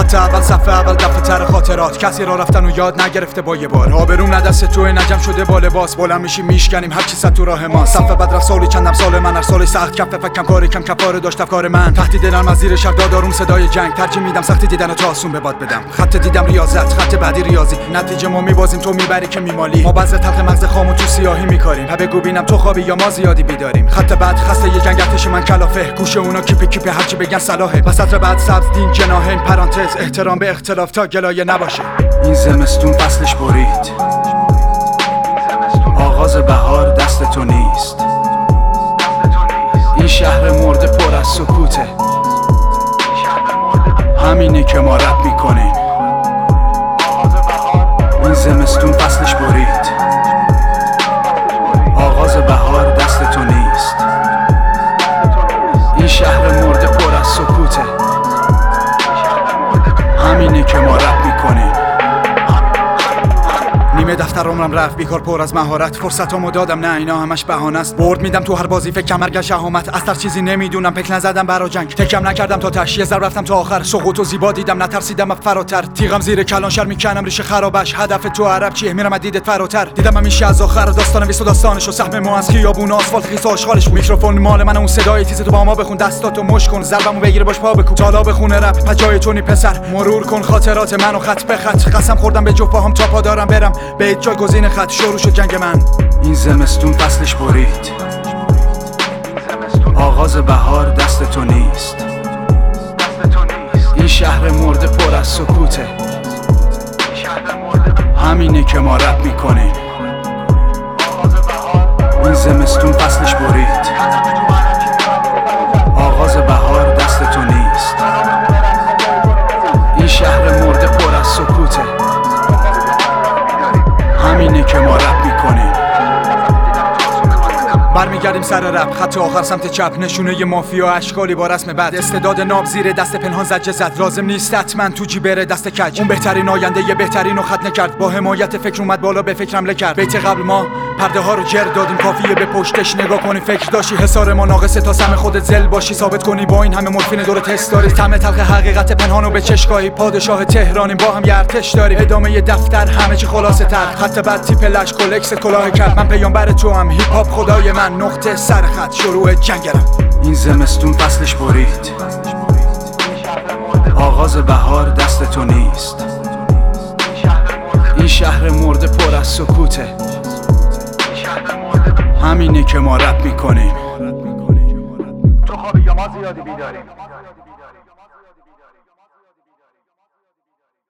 خط اول صفحه اول دفعه تر خاطرات، کسی را رفتن و یاد نگرفته با یه بار. آبروم نه دست توئه نجم شده با لباس، بلند میشیم میشکنیم هر چی صد تو راه ما. صفحه بد رفت سالی چندم سال من، هر سالی سخت کف فکم کاری کم کفاره داشت افکار من. تهدید دلم از زیر شب دادارم صدای جنگ، ترجیح میدم سختی دیدن تا آسون به باد بدم. خط دیدم ریاضت، خط بعدی ریاضی، نتیجه ما میبازیم تو میبری که میمالی. ما بعضی تلخ مغز خامو تو سیاهی میکاریم، بگو ببینم تو خوابی یا ما زیادی بیداریم. خط بعد خسته یه جنگ ارتش من کلافه، گوشه اونا کیپ هرچی بگن صلاحه. و سطر بعد سبز دین جناح این پرانتز، احترام به اختلاف تا گلایه نباشه. این زمستون فصلش برید، آغاز بهار دست تو نیست. این شهر مرده پر از سکوته، همینه که ما رپ میکنیم. این زمستون فصلش برید، آغاز بهار دست تو نیست. این شهر مرده پر از سکوته، همینه که ما رپ میکنیم. نیمه دفتر عمرم رفت بیکار پر از مهارت، فرصتامو دادم نه اینا همش بهانه است. برد میدم تو هر بازی فکر کمرگل شهامت، از تر چیزی نمیدونم پک نزدم برا جنگ. تکم نکردم تا تش، یه ضرب رفتم تا آخر. سقوط و زیبا دیدم نترسیدم فراتر، تیغم زیر کلان شر میکنم ریشه خرابش. هدف تو عرب چیه؟ میرم از دیدت فراتر. دیدم همیشه از آخر داستان ویس و داستانشو، سهم ما از خیابون آسفالت خیس آشغالش. میکروفون مال من، اون صدای تیز تو با ما بخون، دستاتو مش کن، ضربمو بگیر باش پا بکوب. تالا بخونه رپ پجای تونی پسر، مرور کن خاطرات منو خط به خط. قسم خوردم به جفت پاهم تا پا دارم برم، به جایگزین خط. شروع شد جنگ من. این زمستون فصلش برید، آغاز بهار دست تو نیست. این شهر مرده پر از سکوته، همینه که ما رپ میکنیم. این زمستون فصلش برید، آغاز بهار دست تو نیست. این شهر مرده پر از سکوته، همینه که ما رپ میکنیم. برمیگردیم سر رپ، خط آخر سمت چپ، نشونه ی مافیا اشکالی با رسم بد. استعداد ناب زیر دست پنهان زجه زد، لازم نیست حتما تو جی بره دست کج. اون بهترین آینده یه بهترین رو خط نکرد، با حمایت فکر اومد بالا به فکر حمله کرد. بیت قبل ما پرده ها رو جر دادیم، کافیه به پشتش نگاه کنی. فکر داشتی حصار ما ناقصه تا سم خودت زل باشی، ثابت کنی با این همه مورفین دور تست داری. طعم تلخ حقیقت پنهانو به چشگاهی، پادشاه تهرانیم با هم یه ارتش داریم. ادامه ی دفتر همه چی خلاصه تر، خط بعد تیپ لش کلکس کلاه کرد. من پیامبر تو هم، هیپ هاپ خدای من، نقطه سر خط شروع جنگرم. این زمستون فصلش برید، آغاز بهار دست تو نیست. این شهر مرده پر از سکوته، همینه که ما رپ میکنیم. تو خوابی یا ما زیادی بیداریم.